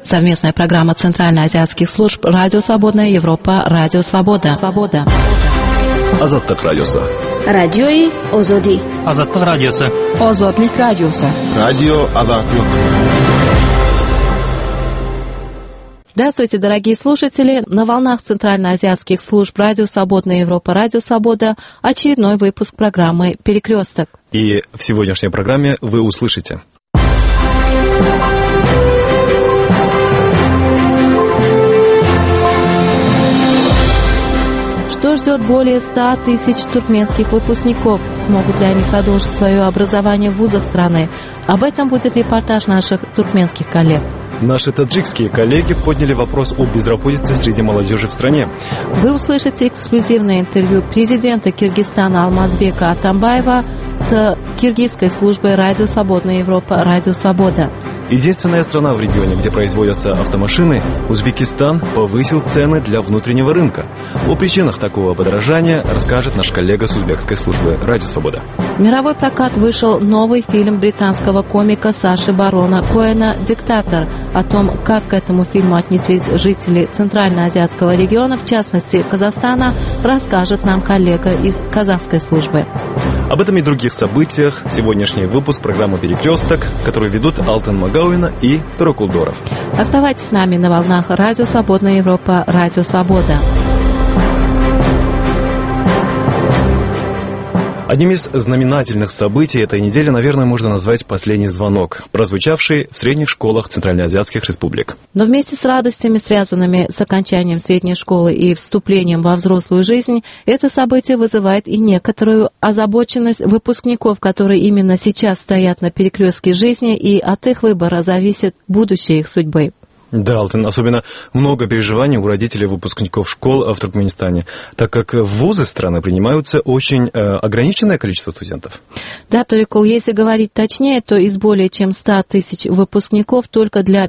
Совместная программа Центральноазиатских служб «Радио Свободная Европа», «Радио Свобода». Азаттык радиосы. Радиои Озоди. Азаттык радиосы. Озодлик радиосы. Радио Азаттык. Здравствуйте, дорогие слушатели! На волнах Центральноазиатских служб «Радио Свободная Европа», «Радио Свобода» очередной выпуск программы «Перекресток». И в сегодняшней программе вы услышите: что ждет более 100 тысяч туркменских выпускников? Смогут ли они продолжить свое образование в вузах страны? Об этом будет репортаж наших туркменских коллег. Наши таджикские коллеги подняли вопрос о безработице среди молодежи в стране. Вы услышите эксклюзивное интервью президента Киргизстана Алмазбека Атамбаева с киргизской службой «Радио Свободная Европа», «Радио Свобода». Единственная страна в регионе, где производятся автомашины, Узбекистан повысил цены для внутреннего рынка. О причинах такого подорожания расскажет наш коллега с узбекской службы «Радио Свобода». В мировой прокат вышел новый фильм британского комика Саши Барона Коэна «Диктатор». О том, как к этому фильму отнеслись жители Центральноазиатского региона, в частности Казахстана, расскажет нам коллега из казахской службы. Об этом и других событиях сегодняшний выпуск программы «Перекресток», который ведут Алтын Магауина и Турок Улдоров. Оставайтесь с нами на волнах «Радио Свободная Европа», «Радио Свобода». Одним из знаменательных событий этой недели, наверное, можно назвать последний звонок, прозвучавший в средних школах центральноазиатских республик. Но вместе с радостями, связанными с окончанием средней школы и вступлением во взрослую жизнь, это событие вызывает и некоторую озабоченность выпускников, которые именно сейчас стоят на перекрестке жизни, и от их выбора зависит будущее их судьбы. Да, Алтын, особенно много переживаний у родителей выпускников школ в Туркменистане, так как в вузы страны принимаются очень ограниченное количество студентов. Да, Турикул, если говорить точнее, то из более чем 100 тысяч выпускников только для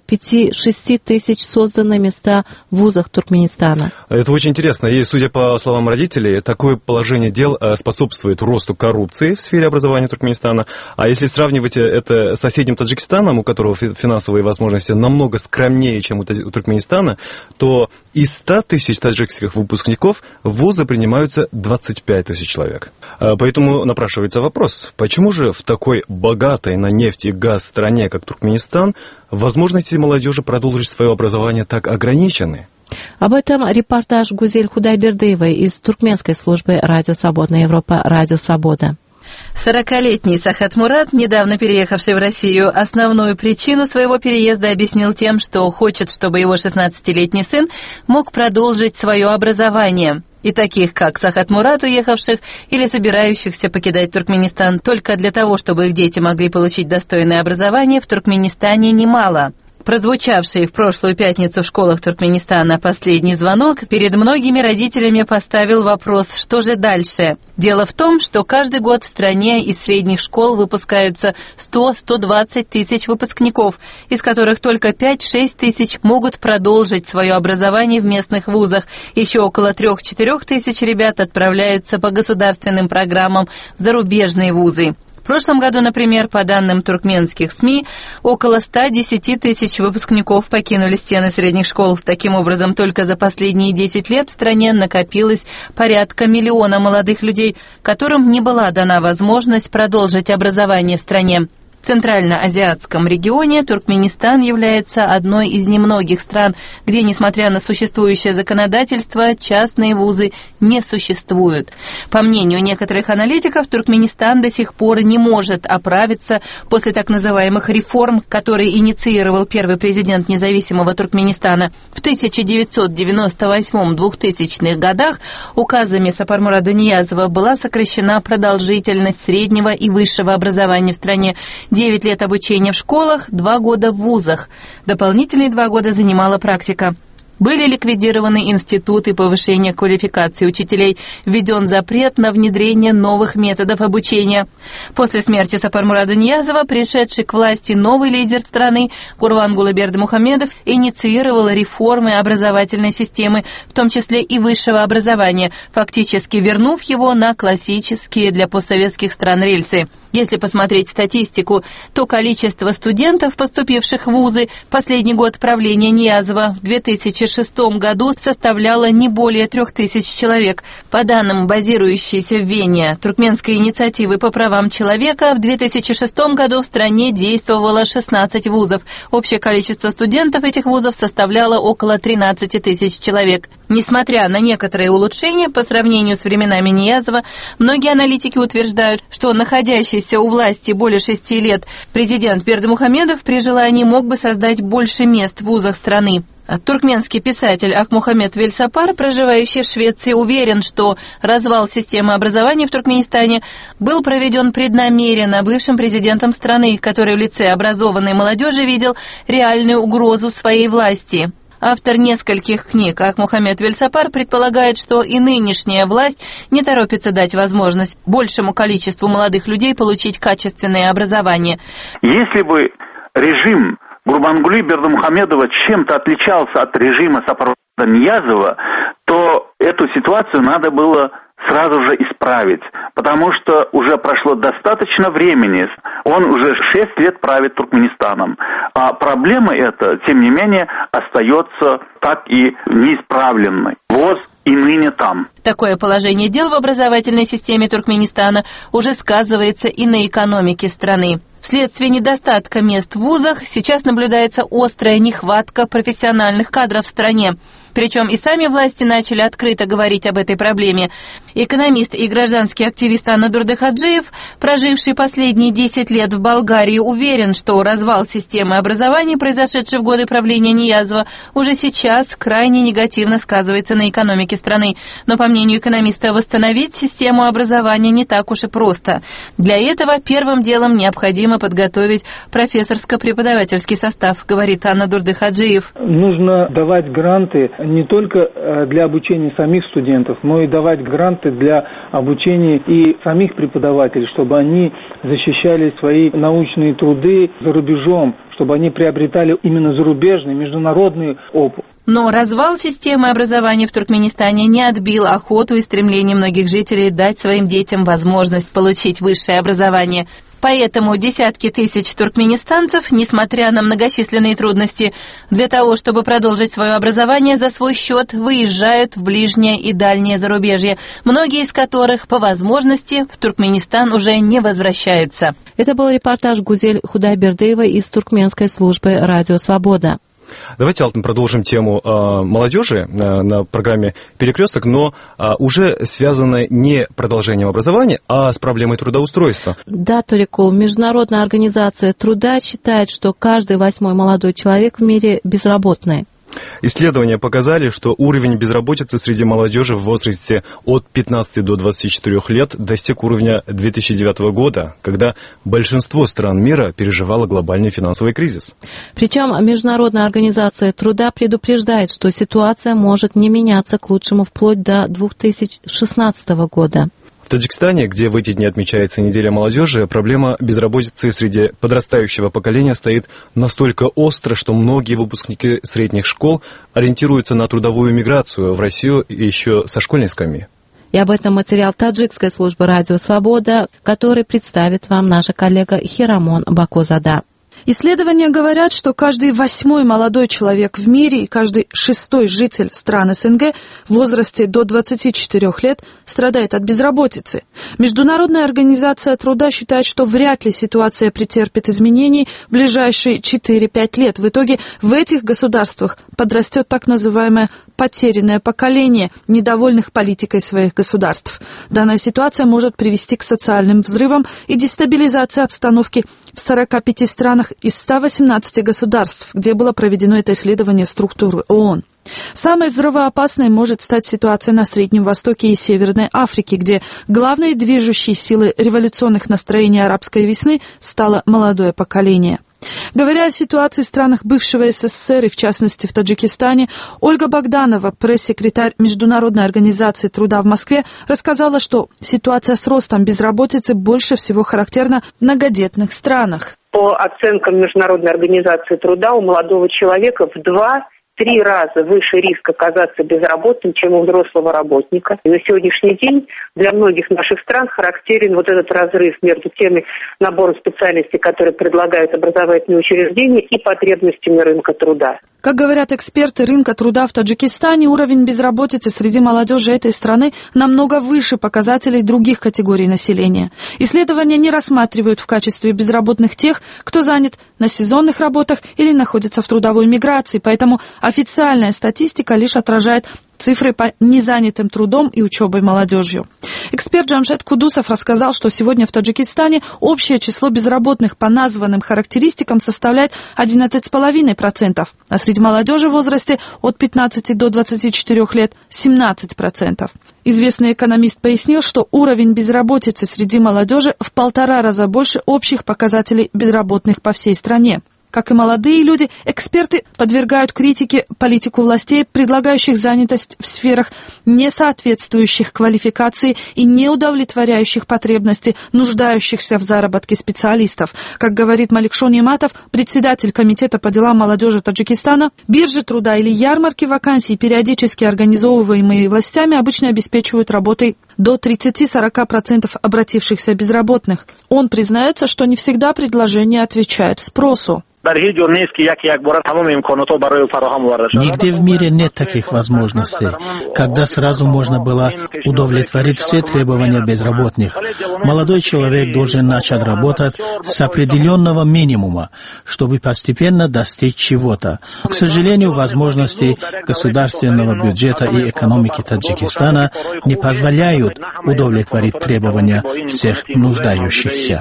5-6 тысяч созданы места в вузах Туркменистана. Это очень интересно, и, судя по словам родителей, такое положение дел способствует росту коррупции в сфере образования Туркменистана. А если сравнивать это с соседним Таджикистаном, у которого финансовые возможности намного скромнее, чем у Туркменистана, то из 100 тысяч таджикских выпускников в вузы принимаются 25 тысяч человек. Поэтому напрашивается вопрос, почему же в такой богатой на нефть и газ стране, как Туркменистан, возможности молодежи продолжить свое образование так ограничены? Об этом репортаж Гузель Худайбердыевой из туркменской службы «Радио Свободная Европа», «Радио Свобода». 40-летний Сахат Мурат, недавно переехавший в Россию, основную причину своего переезда объяснил тем, что хочет, чтобы его 16-летний сын мог продолжить свое образование. И таких, как Сахат Мурат, уехавших или собирающихся покидать Туркменистан только для того, чтобы их дети могли получить достойное образование, в Туркменистане немало. Прозвучавший в прошлую пятницу в школах Туркменистана последний звонок перед многими родителями поставил вопрос, что же дальше. Дело в том, что каждый год в стране из средних школ выпускаются 100-120 тысяч выпускников, из которых только 5-6 тысяч могут продолжить свое образование в местных вузах. Еще около 3-4 тысяч ребят отправляются по государственным программам в зарубежные вузы. В прошлом году, например, по данным туркменских СМИ, около 110 тысяч выпускников покинули стены средних школ. Таким образом, только за последние 10 лет в стране накопилось порядка 1 миллиона молодых людей, которым не была дана возможность продолжить образование в стране. В Центральноазиатском регионе Туркменистан является одной из немногих стран, где, несмотря на существующее законодательство, частные вузы не существуют. По мнению некоторых аналитиков, Туркменистан до сих пор не может оправиться после так называемых реформ, которые инициировал первый президент независимого Туркменистана. В 1998-2000-х годах указами Сапармурада Ниязова была сокращена продолжительность среднего и высшего образования в стране. 9 лет обучения в школах, 2 года в вузах. Дополнительные 2 года занимала практика. Были ликвидированы институты повышения квалификации учителей, введен запрет на внедрение новых методов обучения. После смерти Сапармурада Ниязова, пришедший к власти новый лидер страны Гурбангулы Бердымухамедов, инициировал реформы образовательной системы, в том числе и высшего образования, фактически вернув его на классические для постсоветских стран рельсы. Если посмотреть статистику, то количество студентов, поступивших в вузы в последний год правления Ниязова в 2006 году составляло не более 3000 человек. По данным базирующейся в Вене Туркменской инициативы по правам человека, в 2006 году в стране действовало 16 вузов. Общее количество студентов этих вузов составляло около 13 тысяч человек. Несмотря на некоторые улучшения по сравнению с временами Ниязова, многие аналитики утверждают, что находящийся у власти более 6 лет президент Бердымухамедов при желании мог бы создать больше мест в вузах страны. Туркменский писатель Акмухамед Вельсапар, проживающий в Швеции, уверен, что развал системы образования в Туркменистане был проведен преднамеренно бывшим президентом страны, который в лице образованной молодежи видел реальную угрозу своей власти. Автор нескольких книг Акмухамед Вельсапар предполагает, что и нынешняя власть не торопится дать возможность большему количеству молодых людей получить качественное образование. Если бы режим Гурбангули Бердымухамедова чем-то отличался от режима Сапарваза Ниязова, то эту ситуацию надо было сразу же исправить, потому что уже прошло достаточно времени, он уже 6 лет правит Туркменистаном, а проблема эта, тем не менее, остается так и неисправленной. ВОЗ и ныне там. Такое положение дел в образовательной системе Туркменистана уже сказывается и на экономике страны. Вследствие недостатка мест в вузах сейчас наблюдается острая нехватка профессиональных кадров в стране. Причем и сами власти начали открыто говорить об этой проблеме. Экономист и гражданский активист Анна Дурдыхаджиев, проживший последние 10 лет в Болгарии, уверен, что развал системы образования, произошедший в годы правления Ниязова, уже сейчас крайне негативно сказывается на экономике страны. Но, по мнению экономиста, восстановить систему образования не так уж и просто. Для этого первым делом необходимо подготовить профессорско-преподавательский состав, говорит Анна Дурдыхаджиев. Нужно давать гранты не только для обучения самих студентов, но и давать гранты для обучения и самих преподавателей, чтобы они защищали свои научные труды за рубежом, чтобы они приобретали именно зарубежный, международный опыт. Но развал системы образования в Туркменистане не отбил охоту и стремление многих жителей дать своим детям возможность получить высшее образование. Поэтому десятки тысяч туркменистанцев, несмотря на многочисленные трудности, для того, чтобы продолжить свое образование за свой счет, выезжают в ближнее и дальнее зарубежье, многие из которых, по возможности, в Туркменистан уже не возвращаются. Это был репортаж Гузель Худайбердиевой из туркменской службы «Радио Свобода». Давайте, Алтын, продолжим тему молодежи на программе «Перекресток», но уже связанной не продолжением образования, а с проблемой трудоустройства. Да, Толикул, Международная организация труда считает, что каждый 8-й молодой человек в мире безработный. Исследования показали, что уровень безработицы среди молодежи в возрасте от 15 до 24 лет достиг уровня 2009 года, когда большинство стран мира переживало глобальный финансовый кризис. Причем Международная организация труда предупреждает, что ситуация может не меняться к лучшему вплоть до 2016 года. В Таджикистане, где в эти дни отмечается неделя молодежи, проблема безработицы среди подрастающего поколения стоит настолько остро, что многие выпускники средних школ ориентируются на трудовую миграцию в Россию еще со школьной скамьи. И об этом материал таджикской службы «Радио Свобода», который представит вам наша коллега Хирамон Бакозада. Исследования говорят, что каждый 8-й молодой человек в мире и каждый 6-й житель стран СНГ в возрасте до 24 лет страдает от безработицы. Международная организация труда считает, что вряд ли ситуация претерпит изменений в ближайшие 4-5 лет. В итоге в этих государствах подрастет так называемое потерянное поколение недовольных политикой своих государств. Данная ситуация может привести к социальным взрывам и дестабилизации обстановки в 45 странах из 118 государств, где было проведено это исследование структуры ООН. Самой взрывоопасной может стать ситуация на Среднем Востоке и Северной Африке, где главной движущей силой революционных настроений арабской весны стало молодое поколение. Говоря о ситуации в странах бывшего СССР и, в частности, в Таджикистане, Ольга Богданова, пресс-секретарь Международной организации труда в Москве, рассказала, что ситуация с ростом безработицы больше всего характерна в многодетных странах. По оценкам Международной организации труда у молодого человека в 3 раза выше риск оказаться безработным, чем у взрослого работника. И на сегодняшний день для многих наших стран характерен вот этот разрыв между теми набором специальностей, которые предлагают образовательные учреждения, и потребностями рынка труда. Как говорят эксперты рынка труда в Таджикистане, уровень безработицы среди молодежи этой страны намного выше показателей других категорий населения. Исследования не рассматривают в качестве безработных тех, кто занят на сезонных работах или находится в трудовой миграции, поэтому официальная статистика лишь отражает цифры по незанятым трудом и учебой молодежью. Эксперт Джамшед Кудусов рассказал, что сегодня в Таджикистане общее число безработных по названным характеристикам составляет 11,5%, а среди молодежи в возрасте от 15 до 24 лет 17%. Известный экономист пояснил, что уровень безработицы среди молодежи в 1,5 раза больше общих показателей безработных по всей стране. Как и молодые люди, эксперты подвергают критике политику властей, предлагающих занятость в сферах, не соответствующих квалификации и не удовлетворяющих потребности нуждающихся в заработке специалистов. Как говорит Маликшон Яматов, председатель Комитета по делам молодежи Таджикистана, биржи труда или ярмарки вакансий, периодически организовываемые властями, обычно обеспечивают работой до 30-40% обратившихся безработных. Он признается, что не всегда предложение отвечает спросу. Нигде в мире нет таких возможностей, когда сразу можно было удовлетворить все требования безработных. Молодой человек должен начать работать с определенного минимума, чтобы постепенно достичь чего-то. К сожалению, возможности государственного бюджета и экономики Таджикистана не позволяют удовлетворить требования всех нуждающихся.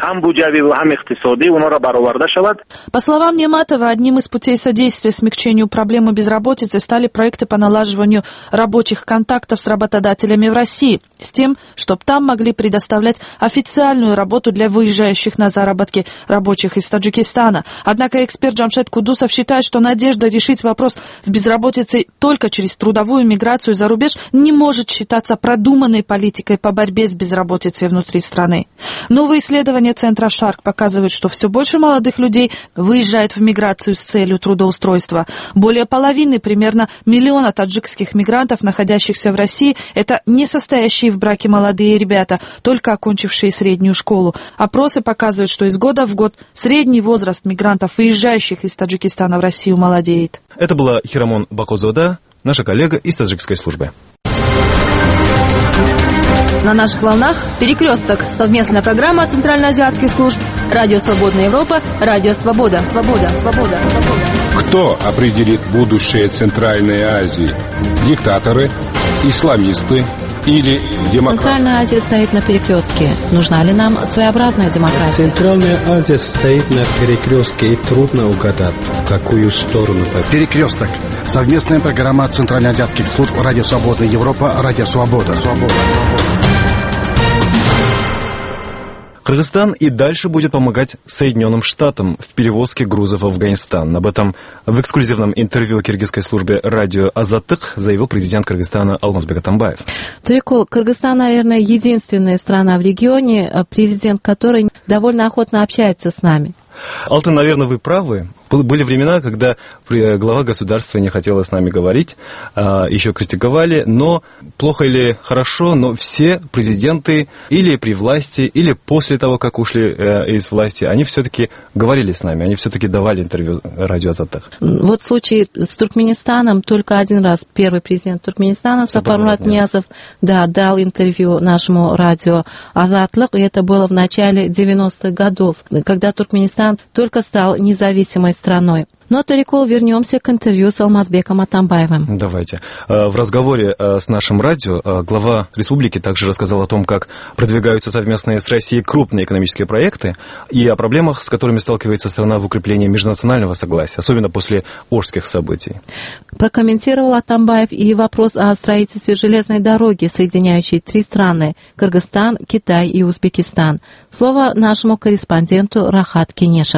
По словам Нематова, одним из путей содействия смягчению проблемы безработицы стали проекты по налаживанию рабочих контактов с работодателями в России, с тем, чтобы там могли предоставлять официальную работу для выезжающих на заработки рабочих из Таджикистана. Однако эксперт Джамшед Кудусов считает, что надежда решить вопрос с безработицей только через трудовую миграцию за рубеж не может считаться продуманной политикой по борьбе с безработицей внутри страны. Новые исследования Центра Шарк показывают, что все больше молодых людей выезжают в миграцию с целью трудоустройства. Более половины, примерно 1 миллиона таджикских мигрантов, находящихся в России, это не состоящие в браке молодые ребята, только окончившие среднюю школу. Опросы показывают, что из года в год средний возраст мигрантов, выезжающих из Таджикистана в Россию, молодеет. Это была Хирамон Бакозода, наша коллега из таджикской службы. На наших волнах «Перекресток» — совместная программа центральноазиатских служб «Радио Свободная Европа», «Радио Свобода». Кто определит будущее Центральной Азии? Диктаторы, исламисты или демократы? Центральная Азия стоит на перекрестке. Нужна ли нам своеобразная демократия? Центральная Азия стоит на перекрестке, и трудно угадать, в какую сторону. «Перекресток» — совместная программа центральноазиатских служб «Радио Свободная Европа», «Радио Свобода». Кыргызстан и дальше будет помогать Соединенным Штатам в перевозке грузов в Афганистан. Об этом в эксклюзивном интервью киргизской службе «Радио Азаттык» заявил президент Кыргызстана Алмазбек Атамбаев. Турикул, Кыргызстан, наверное, единственная страна в регионе, президент которой довольно охотно общается с нами. Алтын, наверное, вы правы. Были времена, когда глава государства не хотела с нами говорить, еще критиковали, но плохо или хорошо, но все президенты или при власти, или после того, как ушли из власти, они все-таки говорили с нами, они все-таки давали интервью радио Азаттык. Вот в случае с Туркменистаном только один раз первый президент Туркменистана Сапармурат Ниязов дал интервью нашему радио Азаттык, и это было в начале 90-х годов, когда Туркменистан только стал независимой страной. Но, Тарикул, вернемся к интервью с Алмазбеком Атамбаевым. Давайте. В разговоре с нашим радио глава республики также рассказал о том, как продвигаются совместные с Россией крупные экономические проекты и о проблемах, с которыми сталкивается страна в укреплении межнационального согласия, особенно после Ошских событий. Прокомментировал Атамбаев и вопрос о строительстве железной дороги, соединяющей 3 страны – Кыргызстан, Китай и Узбекистан. Слово нашему корреспонденту Рахат Кенешевой.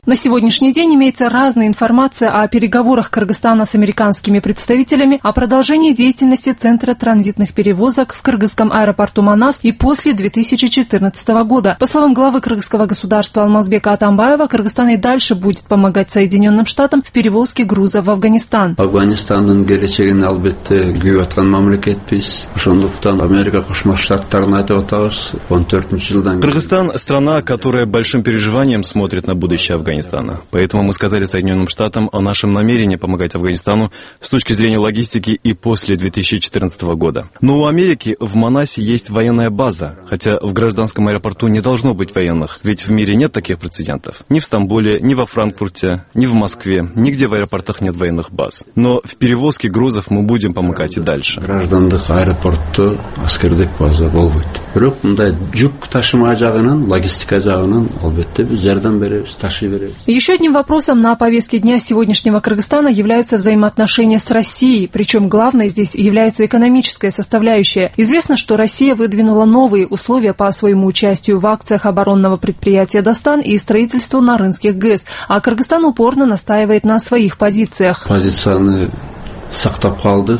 На сегодняшний день имеется разная информация о переговорах Кыргызстана с американскими представителями о продолжении деятельности Центра транзитных перевозок в кыргызском аэропорту Манас и после 2014 года. По словам главы кыргызского государства Алмазбека Атамбаева, Кыргызстан и дальше будет помогать Соединенным Штатам в перевозке грузов в Афганистан. Афганистанның келечегин албетте күйүп аткан мамлекетпиз. Ошондуктан Америка Кошмо Штаттарын айтып атабыз. 14 жылдан. Кыргызстан – страна, которая большим переживанием смотрит на будущее Афганистана. Поэтому мы сказали Соединенным Штатам о нашем намерении помогать Афганистану с точки зрения логистики и после 2014 года. Но у Америки в Манасе есть военная база, хотя в гражданском аэропорту не должно быть военных, ведь в мире нет таких прецедентов. Ни в Стамбуле, ни во Франкфурте, ни в Москве, нигде в аэропортах нет военных баз. Но в перевозке грузов мы будем помогать и дальше. Граждандык аэропорту аскердик база болбойт. Бирок мындай жүк ташыма жагынан, логистика жагынан албетте биз жардам беребиз, ташый беребиз. Еще одним вопросом на повестке дня сегодняшнего Кыргызстана являются взаимоотношения с Россией, причем главной здесь является экономическая составляющая. Известно, что Россия выдвинула новые условия по своему участию в акциях оборонного предприятия «Достан» и строительству Нарынских ГЭС, а Кыргызстан упорно настаивает на своих позициях. Позицияны сактап калдык.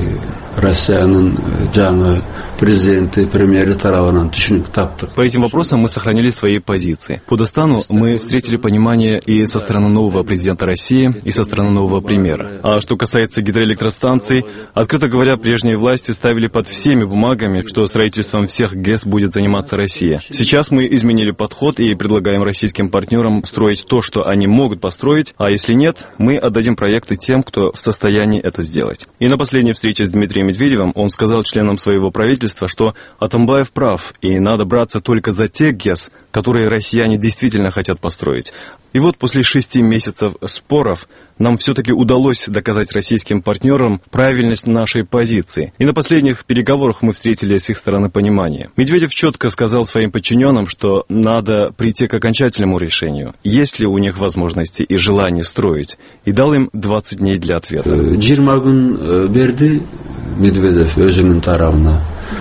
Россиянын жаңы президенты, премьеры тарабынан түшүнүк таптык. По этим вопросам мы сохранили свои позиции. По Достану мы встретили понимание и со стороны нового президента России, и со стороны нового премьера. А что касается гидроэлектростанций, открыто говоря, прежние власти ставили под всеми бумагами, что строительством всех ГЭС будет заниматься Россия. Сейчас мы изменили подход и предлагаем российским партнерам строить то, что они могут построить, а если нет, мы отдадим проекты тем, кто в состоянии это сделать. И на последней встрече с Дмитрием Медведевым он сказал членам своего правительства, что Атамбаев прав, и надо браться только за те ГЭС, которые россияне действительно хотят построить. И вот после 6 месяцев споров нам все-таки удалось доказать российским партнерам правильность нашей позиции. И на последних переговорах мы встретили с их стороны понимание. Медведев четко сказал своим подчиненным, что надо прийти к окончательному решению, есть ли у них возможности и желание строить, и дал им 20 дней для ответа. 20 күн берди Медведев өзүнүн тарабына.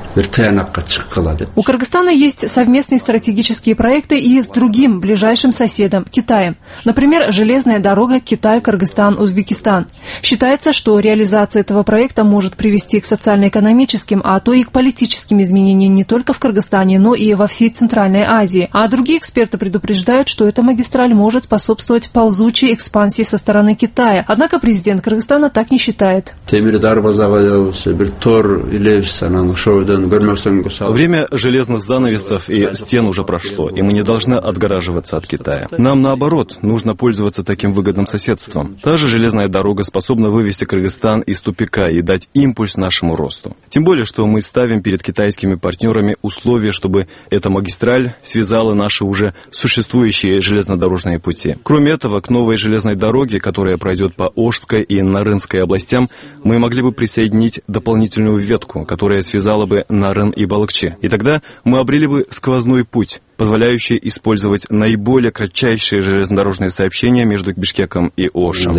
У Кыргызстана есть совместные стратегические проекты и с другим ближайшим соседом – Китаем. Например, железная дорога Китай-Кыргызстан-Узбекистан. Считается, что реализация этого проекта может привести к социально-экономическим, а то и к политическим изменениям не только в Кыргызстане, но и во всей Центральной Азии. А другие эксперты предупреждают, что эта магистраль может способствовать ползучей экспансии со стороны Китая. Однако президент Кыргызстана так не считает. Время железных занавесов и стен уже прошло, и мы не должны отгораживаться от Китая. Нам, наоборот, нужно пользоваться таким выгодным соседством. Та же железная дорога способна вывести Кыргызстан из тупика и дать импульс нашему росту. Тем более, что мы ставим перед китайскими партнерами условия, чтобы эта магистраль связала наши уже существующие железнодорожные пути. Кроме этого, к новой железной дороге, которая пройдет по Ошской и Нарынской областям, мы могли бы присоединить дополнительную ветку, которая связала бы Нарын и Балыкчы. И тогда мы обрели бы сквозной путь, позволяющий использовать наиболее кратчайшие железнодорожные сообщения между Бишкеком и Ошем.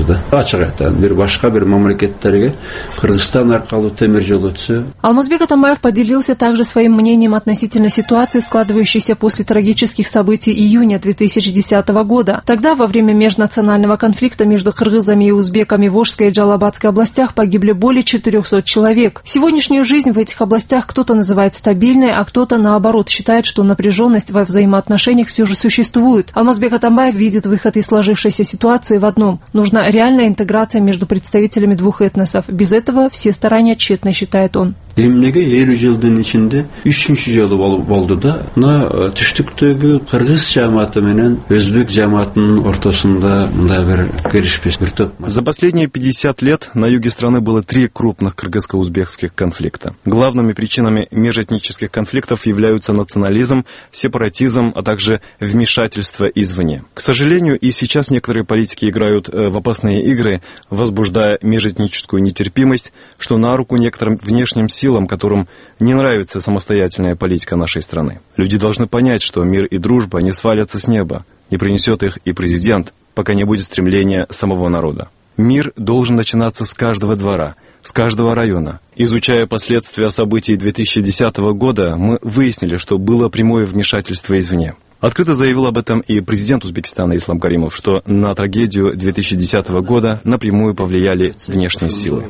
Алмазбек Атамбаев поделился также своим мнением относительно ситуации, складывающейся после трагических событий июня 2010 года. Тогда, во время межнационального конфликта между кыргызами и узбеками в Ошской и Джалабадской областях погибли более 400 человек. Сегодняшнюю жизнь в этих областях кто-то называет стабильной, а кто-то, наоборот, считает, что напряженность во взаимоотношениях все же существует. Алмазбек Атамбаев видит выход из сложившейся ситуации в одном. Нужна реальная интеграция между представителями двух этносов. Без этого все старания тщетны, считает он. Эмнеге 50 жылдын ичинде 3-чү жолу болду да. Мына түштүктөгү кыргыз жамааты менен өзбек жамаатынын ортосунда мындай бир келишпеш бир топ. За последние 50 лет на юге страны было 3 крупных кыргызско-узбекских конфликта. Главными причинами межэтнических конфликтов являются национализм, сепаратизм, а также вмешательство извне. К сожалению, и сейчас некоторые политики играют в опасные игры, возбуждая межэтническую нетерпимость, что на руку некоторым внешним силам, которым не нравится самостоятельная политика нашей страны. Люди должны понять, что мир и дружба не свалятся с неба, не принесет их и президент, пока не будет стремления самого народа. Мир должен начинаться с каждого двора, с каждого района. Изучая последствия событий 2010 года, мы выяснили, что было прямое вмешательство извне. Открыто заявил об этом и президент Узбекистана Ислам Каримов, что на трагедию 2010 года напрямую повлияли внешние силы.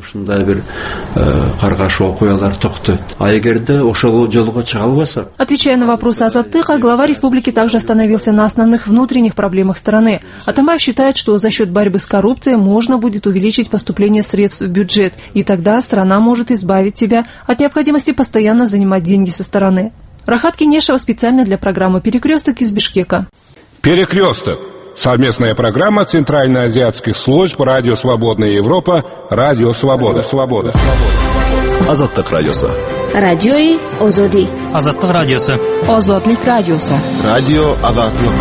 Отвечая на вопросы Азаттыха, глава республики также остановился на основных внутренних проблемах страны. Атамаев считает, что за счет борьбы с коррупцией можно будет увеличить поступление средств в бюджет, и тогда страна может избавить себя от необходимости постоянно занимать деньги со стороны. Рахат Кенешева специально для программы «Перекресток» из Бишкека. «Перекресток» — совместная программа Центральноазиатских служб «Радио Свободная Европа», «Радио Свобода». Азаттык радиосы. Радиои Озоди. Азаттык радиосы. Озодлик радиосы. Радио Азаттык.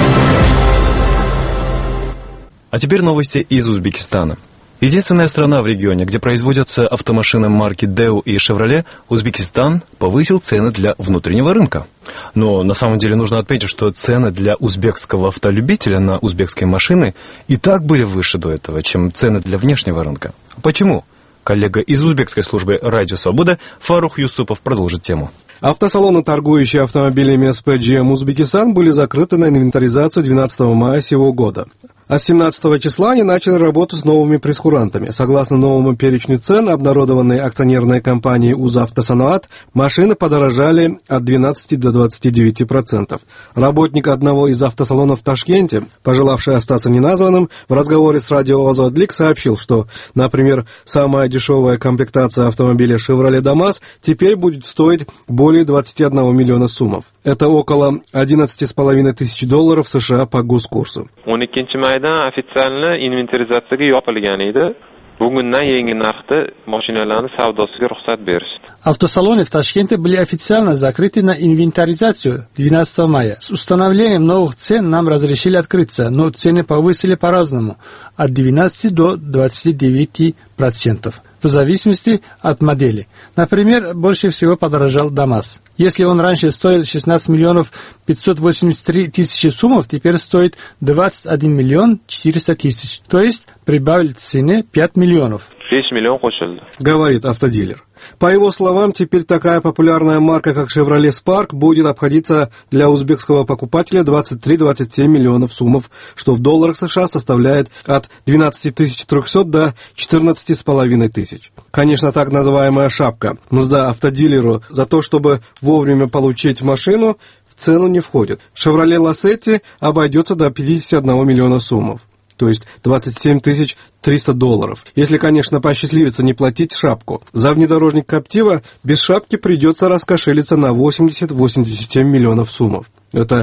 А теперь новости из Узбекистана. Единственная страна в регионе, где производятся автомашины марки Deo и Chevrolet, Узбекистан повысил цены для внутреннего рынка. Но на самом деле нужно отметить, что цены для узбекского автолюбителя на узбекские машины и так были выше до этого, чем цены для внешнего рынка. Почему? Коллега из узбекской службы «Радио Свобода» Фарух Юсупов продолжит тему. Автосалоны, торгующие автомобилями СП GM Узбекистан, были закрыты на инвентаризацию 12 мая сего года. А с 17 числа они начали работу с новыми прейскурантами. Согласно новому перечню цен, обнародованной акционерной компанией «Узавтосанаат», машины подорожали от 12 до 29%. Работник одного из автосалонов в Ташкенте, пожелавший остаться неназванным, в разговоре с радио Озодлик сообщил, что, например, самая дешевая комплектация автомобиля Chevrolet Damas теперь будет стоить более 21 миллиона сумов. Это около $11,5 тысяч США по госкурсу. Официально inventarizatsiyaga yopilgan edi. Bugundan yangi narxda mashinalarning savdosiga ruxsat berishdi. Автосалоны в Ташкенте были официально закрыты на инвентаризацию 12 мая. С установлением новых цен нам разрешили открыться, но цены повысили по-разному, от 12 до 29%, в зависимости от модели. Например, больше всего подорожал ДАМАЗ. Если он раньше стоил 16 миллионов 583 тысячи сумов, теперь стоит 21 миллион 400 тысяч. То есть прибавили в цене 5 миллионов. 5 миллионов qo'shildi, говорит автодилер. По его словам, теперь такая популярная марка, как Chevrolet Spark, будет обходиться для узбекского покупателя 23-27 миллионов сумов, что в долларах США составляет от 12 300 до 14,5 тысяч. Конечно, так называемая шапка, мзда автодилеру за то, чтобы вовремя получить машину, в цену не входит. Chevrolet Lacetti обойдется до 51 миллиона сумов, то есть $27 300. Если, конечно, посчастливится не платить шапку. За внедорожник Captiva без шапки придется раскошелиться на 80-87 миллионов сумов. Это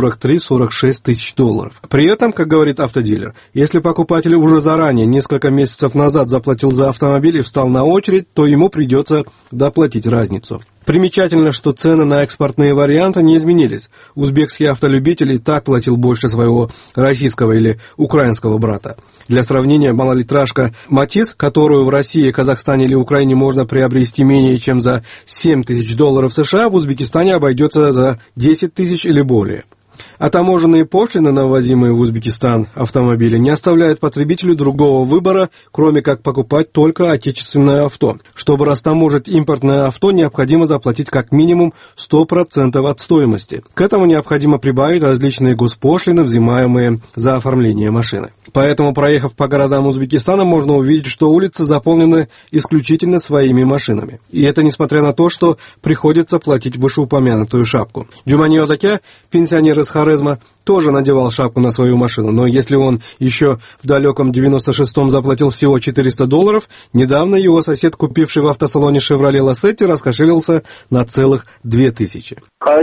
$43-46 тысяч. При этом, как говорит автодилер, если покупатель уже заранее, несколько месяцев назад заплатил за автомобиль и встал на очередь, то ему придется доплатить разницу. Примечательно, что цены на экспортные варианты не изменились. Узбекский автолюбитель и так платил больше своего российского или украинского брата. Для сравнения, малолитражка «Матис», которую в России, Казахстане или Украине можно приобрести менее чем за $7 тысяч США, в Узбекистане обойдется за 10 тысяч или более. А таможенные пошлины на ввозимые в Узбекистан автомобили не оставляют потребителю другого выбора, кроме как покупать только отечественное авто. Чтобы растаможить импортное авто, необходимо заплатить как минимум 100% от стоимости. К этому необходимо прибавить различные госпошлины, взимаемые за оформление машины. Поэтому, проехав по городам Узбекистана, можно увидеть, что улицы заполнены исключительно своими машинами. И это несмотря на то, что приходится платить вышеупомянутую шапку. Джумани Озаке, пенсионер из Хорезма, тоже надевал шапку на свою машину, но если он еще в далеком 96-м заплатил всего $400, недавно его сосед, купивший в автосалоне Chevrolet Lacetti, раскошелился на целых 2000.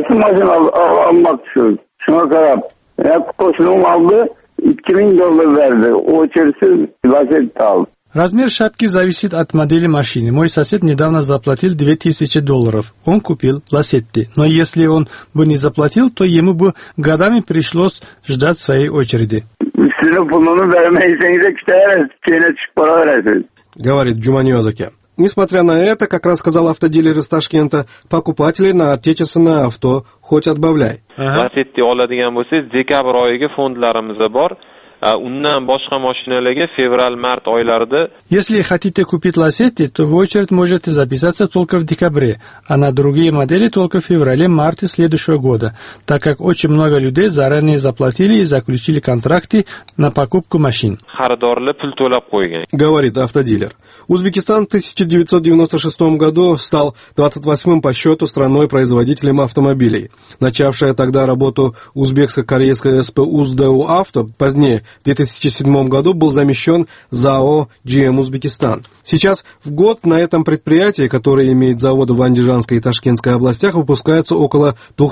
Размер шапки зависит от модели машины. Мой сосед недавно заплатил $2000. Он купил Lacetti. Но если он бы не заплатил, то ему бы годами пришлось ждать своей очереди. Говорит Джумани Озаке. Несмотря на это, как рассказал автодилер из Ташкента, покупателей на отечественное авто хоть отбавляй. Lacetti oladigan bo'lsangiz, dekabr oyiga fondlarimiz bor. undan boshqa mashinalarga fevral-mart oylarida. Если хотите купить Ласетти, то в очередь можете записаться только в декабре, а на другие модели только в феврале-марте следующего года, так как очень много людей заранее заплатили и заключили контракты на покупку машин. Говорит автодилер. Узбекистан в 1996 году стал 28-м по счету страной-производителем автомобилей. Начавшая тогда работу узбекско-корейская СП «Уздэу Авто» позднее, в 2007 году, был замещен ЗАО GM Узбекистан. Сейчас в год на этом предприятии, которое имеет заводы в Андижанской и Ташкентской областях, выпускается около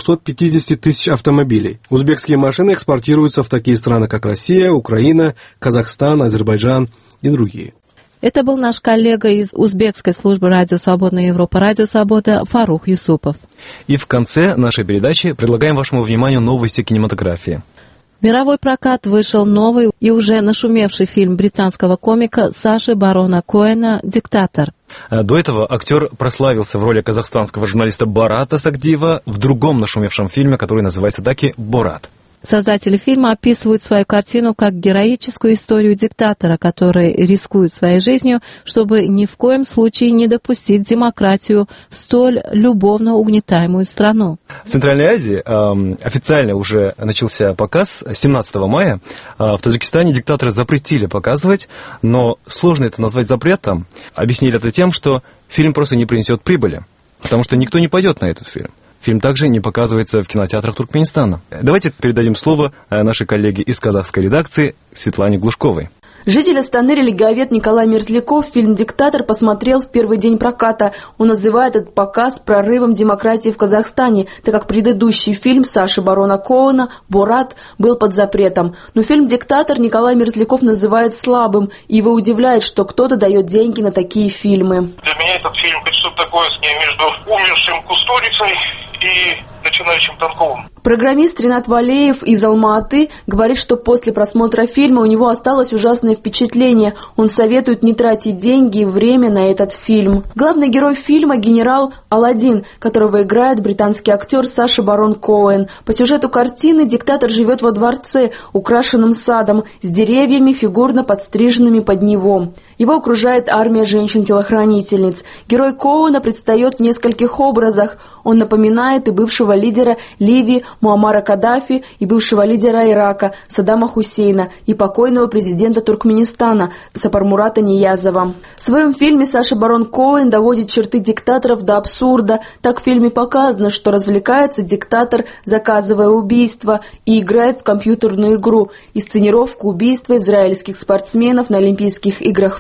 250 тысяч автомобилей. Узбекские машины экспортируются в такие страны, как Россия, Украина, Казахстан, Азербайджан и другие. Это был наш коллега из узбекской службы «Радио Свободная Европа», «Радио Свобода» Фарух Юсупов. И в конце нашей передачи предлагаем вашему вниманию новости кинематографии. В мировой прокат вышел новый и уже нашумевший фильм британского комика Саши Барона Коэна «Диктатор». До этого актер прославился в роли казахстанского журналиста Барата Сагдиева в другом нашумевшем фильме, который называется таки «Борат». Создатели фильма описывают свою картину как героическую историю диктатора, который рискует своей жизнью, чтобы ни в коем случае не допустить демократию в столь любовно угнетаемую страну. В Центральной Азии официально уже начался показ 17 мая. В Таджикистане диктатора запретили показывать, но сложно это назвать запретом. Объяснили это тем, что фильм просто не принесет прибыли, потому что никто не пойдет на этот фильм. Фильм также не показывается в кинотеатрах Туркменистана. Давайте передадим слово нашей коллеге из казахской редакции Светлане Глушковой. Житель Астаны, религиовед Николай Мерзляков фильм «Диктатор» посмотрел в первый день проката. Он называет этот показ прорывом демократии в Казахстане, так как предыдущий фильм Саши Барона Коэна «Борат» был под запретом. Но фильм «Диктатор» Николай Мерзляков называет слабым, и его удивляет, что кто-то дает деньги на такие фильмы. Для меня этот фильм – что-то такое с ней между умершим Кустурицей и начинающим Танковым. Программист Ринат Валеев из Алма-Аты говорит, что после просмотра фильма у него осталось ужасное впечатление. Он советует не тратить деньги и время на этот фильм. Главный герой фильма – генерал Аладдин, которого играет британский актер Саша Барон Коэн. По сюжету картины диктатор живет во дворце, украшенном садом, с деревьями, фигурно подстриженными под него. Его окружает армия женщин-телохранительниц. Герой Коэна предстает в нескольких образах. Он напоминает и бывшего лидера Ливии Муаммара Каддафи, и бывшего лидера Ирака Саддама Хусейна, и покойного президента Туркменистана Сапармурата Ниязова. В своем фильме Саша Барон Коэн доводит черты диктаторов до абсурда. Так в фильме показано, что развлекается диктатор, заказывая убийство, и играет в компьютерную игру, инсценировку убийства израильских спортсменов на Олимпийских играх в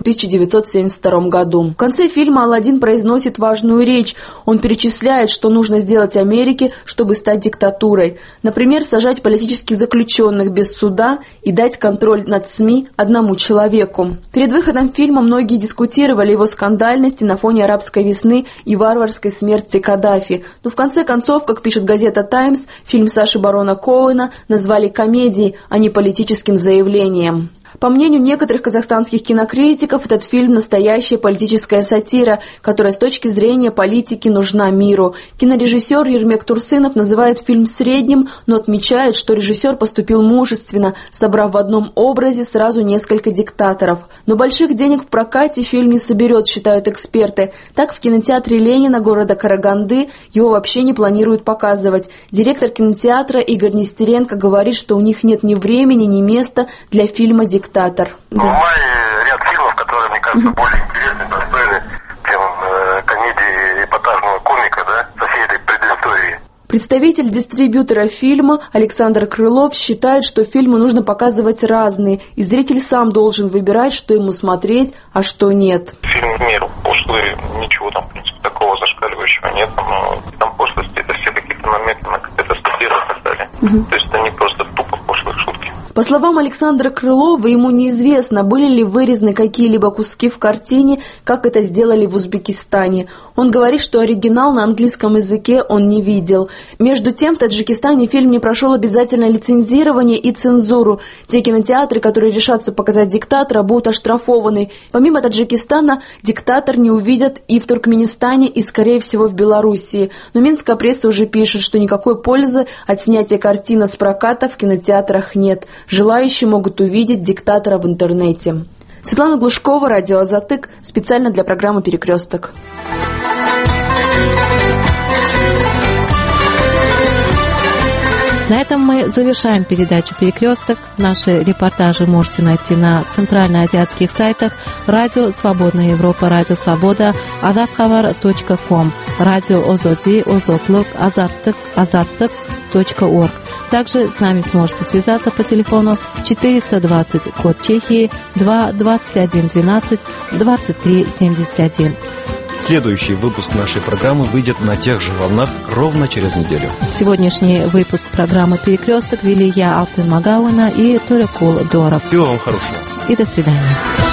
1972 году. В конце фильма Аладдин произносит важную речь. Он перечисляет, что нужно сделать Америке, чтобы стать диктатурой. Например, сажать политических заключенных без суда и дать контроль над СМИ одному человеку. Перед выходом фильма многие дискутировали его скандальности на фоне арабской весны и варварской смерти Каддафи. Но в конце концов, как пишет газета «Таймс», фильм Саши Барона Коэна назвали комедией, а не политическим заявлением. По мнению некоторых казахстанских кинокритиков, этот фильм – настоящая политическая сатира, которая с точки зрения политики нужна миру. Кинорежиссер Ермек Турсынов называет фильм средним, но отмечает, что режиссер поступил мужественно, собрав в одном образе сразу несколько диктаторов. Но больших денег в прокате фильм не соберет, считают эксперты. Так, в кинотеатре Ленина города Караганды его вообще не планируют показывать. Директор кинотеатра Игорь Нестеренко говорит, что у них нет ни времени, ни места для фильма «Диктатор». В мае ряд фильмов, которые, мне кажется, более интересны, достойны, чем комедии эпатажного комика, да, со всей этой предысторией. Представитель дистрибьютора фильма Александр Крылов считает, что фильмы нужно показывать разные, и зритель сам должен выбирать, что ему смотреть, а что нет. Фильм в меру пошлый, ничего там, в принципе, такого зашкаливающего нет, но там пошлости, это все какие-то намеки на какие-то статьи и так далее. То есть это не просто тупо пошлые шутки. По словам Александра Крылова, ему неизвестно, были ли вырезаны какие-либо куски в картине, как это сделали в Узбекистане. Он говорит, что оригинал на английском языке он не видел. Между тем, в Таджикистане фильм не прошел обязательное лицензирование и цензуру. Те кинотеатры, которые решатся показать «Диктатора», будут оштрафованы. Помимо Таджикистана, «Диктатор» не увидят и в Туркменистане, и, скорее всего, в Белоруссии. Но минская пресса уже пишет, что никакой пользы от снятия картины с проката в кинотеатрах нет. Желающие могут увидеть диктатора в интернете. Светлана Глушкова, радио «Азатык», специально для программы «Перекресток». На этом мы завершаем передачу «Перекресток». Наши репортажи можете найти на центральноазиатских сайтах Радио Свободная Европа, Радио Свобода, azatxabar.com, Радио Озоди, Озотлук, azattyk.org. Также с нами сможете связаться по телефону 420, код Чехии, 2 21 12 23 71. Следующий выпуск нашей программы выйдет на тех же волнах ровно через неделю. Сегодняшний выпуск программы «Перекресток» вели я, Алтын Магауина, и Торякул Доров. Всего вам хорошего. И до свидания.